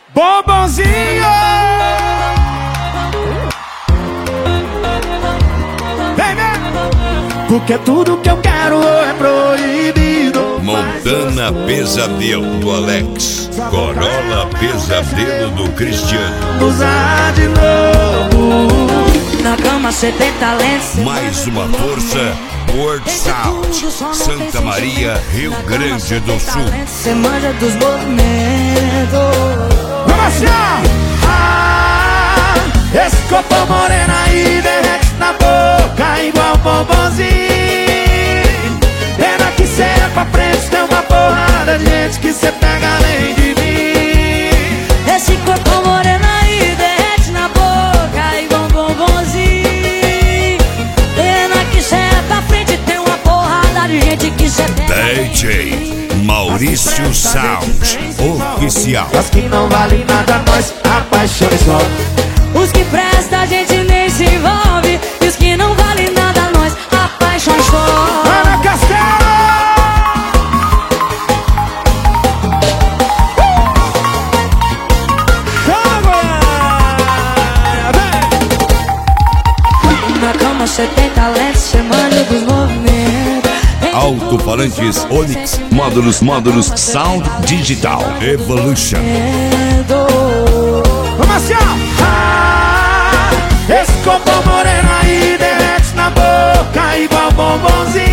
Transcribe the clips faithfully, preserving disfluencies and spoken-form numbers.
Bombonzinho! Vem, vem! Porque tudo que eu quero é proibido. Montana Pesadelo do Alex, Corolla Pesadelo do Cristiano. Usar de novo. Na cama cê tem talento. Mais uma força, World Sound, Santa Maria, Rio Grande do Sul. Cê manja dos movimentos. Vamos assim, ó! Ah, esse copo moreno aí derrete na boca igual bombonzinho. Pena que cê é pra frente, tem uma porrada de gente que cê pega além de mim. Esse corpo moreno aí derrete na boca igual bombonzinho. Pena que cê é pra frente, tem uma porrada de gente que cê pega além D J Maurício Sound Oficial. Os que não valem nada, nós apaixonamos só. Os que prestam a gente nem se envolve. E os que não valem nada, nós apaixonamos só. Ana Castelo! Na cama cê tem talento, cê manja dos movimentos. Alto-falantes Onix, módulos, módulos, Sound Digital Evolution. Vamos assim, ó! Ah, esse copo moreno aí derrete na boca igual bombonzinho.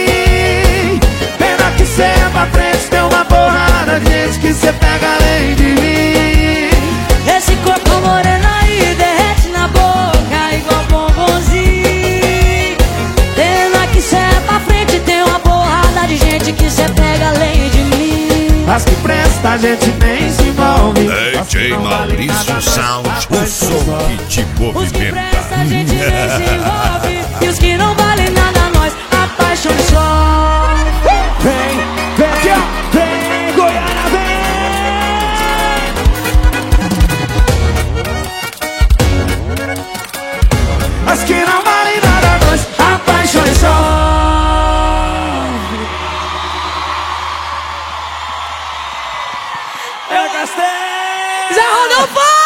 Pena que cê é pra frente, tem uma porrada de gente que cê pega além de mim. Esse corpo moreno aí derrete na boca igual bombonzinho. Pena que cê é pra frente, tem uma porrada de gente que cê pega além de mim. As que presta a gente nem se envolve. D J Maurício Sound, o som que te Os que movimenta. prestam a gente nem se envolve. E os que não valem nada, nós apaixonamos só. Vem, vem aqui, ó! Vem, Goiânia, vem! As que não valem nada, nós apaixonamos só. Eu gastei! Zé Rodolfo!